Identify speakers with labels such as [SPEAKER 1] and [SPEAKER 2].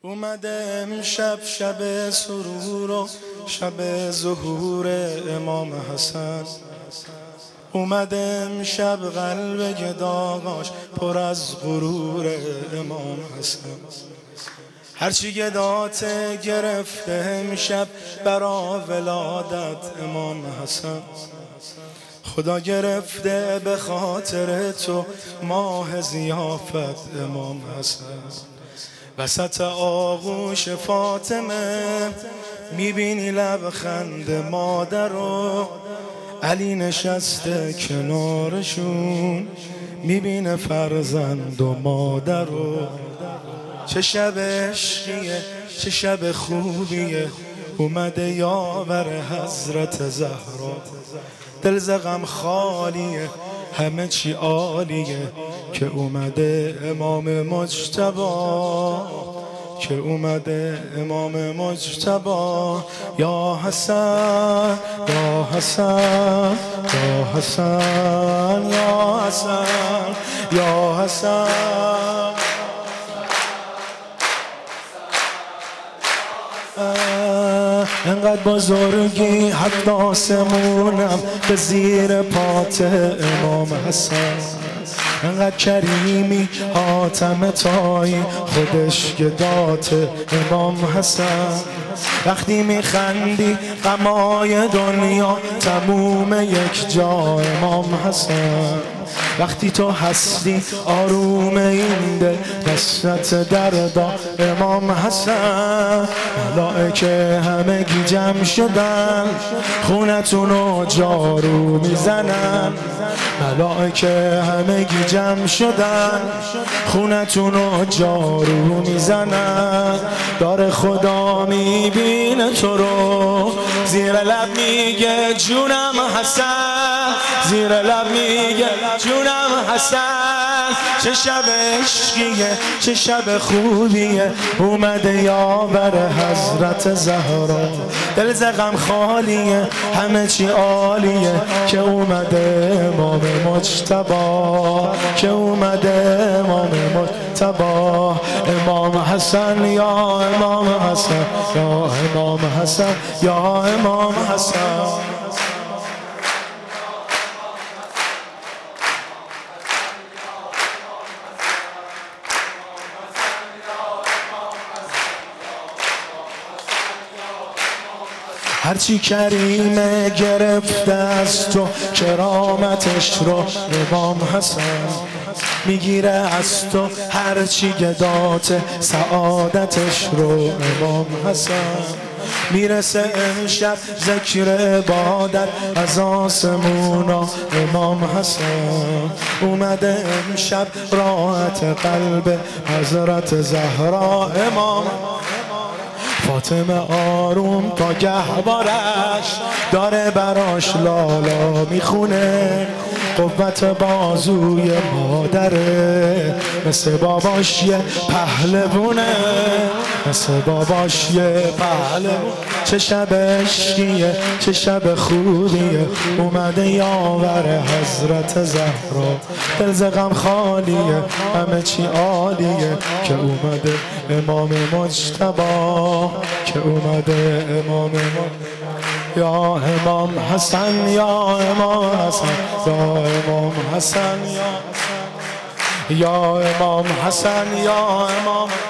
[SPEAKER 1] اومده امشب شب سرور و شب ظهور امام حسن. اومده امشب قلب گداغاش پر از غرور امام حسن. هرچی گدات گرفته امشب برا ولادت امام حسن. خدا گرفته به خاطر تو ماه ضیافت امام حسن. وسط آغوش فاطمه میبینی لبخند مادر و علی نشسته کنارشون میبینه فرزند و مادر و چه شب عشقیه چه شب خوبیه. اومده یاور حضرت زهرا. دل ز غم خالیه همه چی عالیه که اومده امام مجتبی. که اومده امام مجتبی. یا حسن یا حسن یا حسن یا حسن یا حسن. انقدر بزرگی حتی آسمونم به زیر پات امام حسن. انقدر کریمی حاتم تایی خودش گدات امام حسن. وقتی میخندی غمای دنیا تموم یک جا امام حسن. وقتی تو هستی آروم این دل دستت دردا امام حسن. ملائکه همگی جمع شدن خونتونو جارو میزنن. ملائکه همگی جمع شدن خونتونو جارو میزنن. داره خدا میبینه تو رو زیر لب میگه جونم حسن. زیر لب میگه جونم حسن. چه شب عشقیه چه شب خوبیه. اومده یاور حضرت زهرا. دل ز غم خالیه همه چی عالیه که اومده امام مجتبی. که اومده امام مجتبی. امام حسن یا امام حسن یا امام حسن یا امام حسن. هرچی کریمه گرفته از تو کرامتش رو امام حسن. میگیره از تو هرچی گدات سعادتش رو امام حسن. میرسه امشب ذکر عبادت از آسمونا امام حسن. اومده امشب راحت قلب حضرت زهرا امام. فاطمه آروم تا گهوارش داره براش لالا میخونه. قوت بازوی مادره مثل باباش یه پهلوونه. مثل باباش یه پهلوونه. چه شب عشقیه چه شب خوبیه. اومده یاور حضرت زهرا. دل ز غم خالیه همه چی عالیه که اومده امام مجتبی. که اومده امام یا امام حسن یا امام حسن یا امام حسن یا امام حسن یا امام